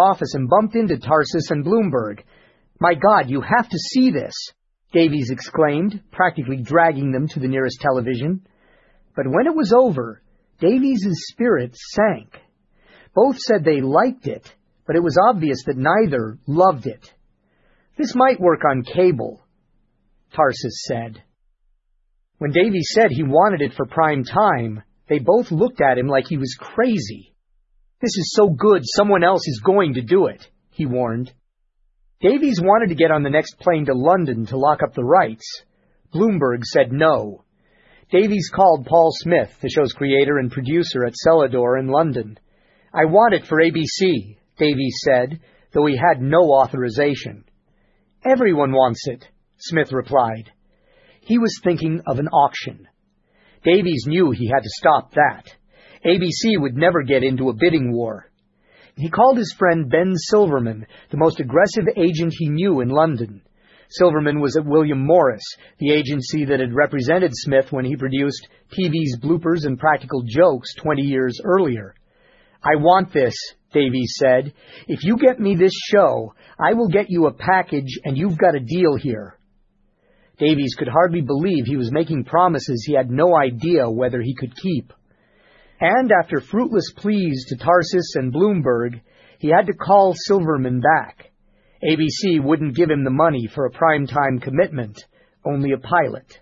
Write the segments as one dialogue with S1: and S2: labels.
S1: office and bumped into Tarsus and Bloomberg. "My God, you have to see this!" Davies exclaimed, practically dragging them to the nearest television. But when it was over, Davies' spirits sank. Both said they liked it, but it was obvious that neither loved it. "This might work on cable," Tarsus said. When Davies said he wanted it for prime time, they both looked at him like he was crazy. "This is so good, someone else is going to do it," he warned. Davies wanted to get on the next plane to London to lock up the rights. Bloomberg said no. Davies called Paul Smith, the show's creator and producer at Celador in London. "I want it for ABC," Davies said, though he had no authorization. "Everyone wants it," Smith replied. He was thinking of an auction. Davies knew he had to stop that. ABC would never get into a bidding war. He called his friend Ben Silverman, the most aggressive agent he knew in London. Silverman was at William Morris, the agency that had represented Smith when he produced TV's Bloopers and Practical Jokes 20 years earlier. "I want this," Davies said. "If you get me this show, I will get you a package and you've got a deal here." Davies could hardly believe he was making promises he had no idea whether he could keep. And after fruitless pleas to Tarsus and Bloomberg, he had to call Silverman back. ABC wouldn't give him the money for a primetime commitment, only a pilot.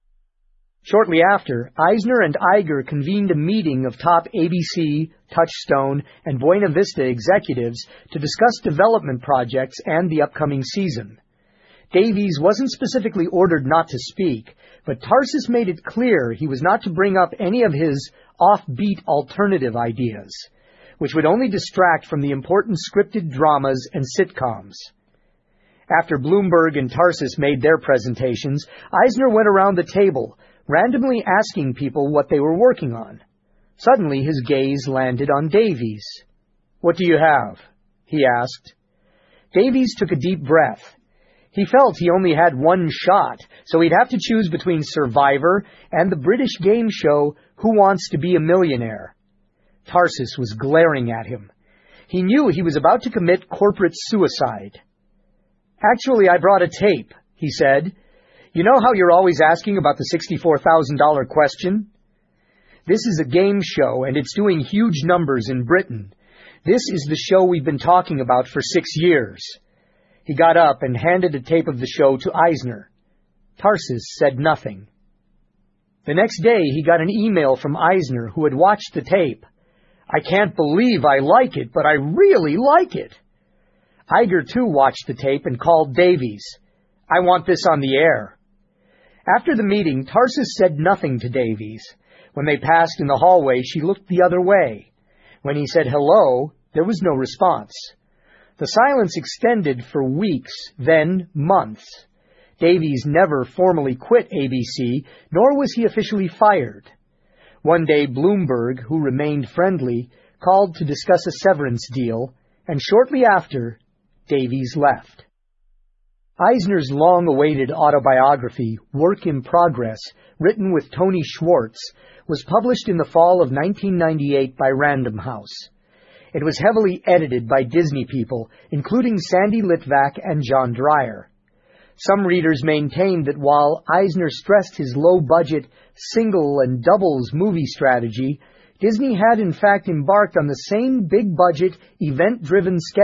S1: Shortly after, Eisner and Iger convened a meeting of top ABC, Touchstone, and Buena Vista executives to discuss development projects and the upcoming season. Davies wasn't specifically ordered not to speak, but Tarsus made it clear he was not to bring up any of his offbeat alternative ideas, which would only distract from the important scripted dramas and sitcoms. After Bloomberg and Tarsus made their presentations, Eisner went around the table, randomly asking people what they were working on. Suddenly his gaze landed on Davies. "What do you have?" he asked. Davies took a deep breath. He felt he only had one shot, so he'd have to choose between Survivor and the British game show Who Wants to Be a Millionaire. Tarsus was glaring at him. He knew he was about to commit corporate suicide. "Actually, I brought a tape," he said. "You know how you're always asking about the $64,000 question? This is a game show, and it's doing huge numbers in Britain. This is the show we've been talking about for 6 years. He got up and handed a tape of the show to Eisner. Tarsus said nothing. The next day, he got an email from Eisner, who had watched the tape. "I can't believe I like it, but I really like it." Iger, too, watched the tape and called Davies. "I want this on the air." After the meeting, Tarsus said nothing to Davies. When they passed in the hallway, she looked the other way. When he said hello, there was no response. The silence extended for weeks, then months. Davies never formally quit ABC, nor was he officially fired. One day, Bloomberg, who remained friendly, called to discuss a severance deal, and shortly after, Davies left. Eisner's long-awaited autobiography, Work in Progress, written with Tony Schwartz, was published in the fall of 1998 by Random House. It was heavily edited by Disney people, including Sandy Litvak and John Dreyer. Some readers maintained that while Eisner stressed his low-budget single and doubles movie strategy, Disney had in fact embarked on the same big-budget, event-driven schedule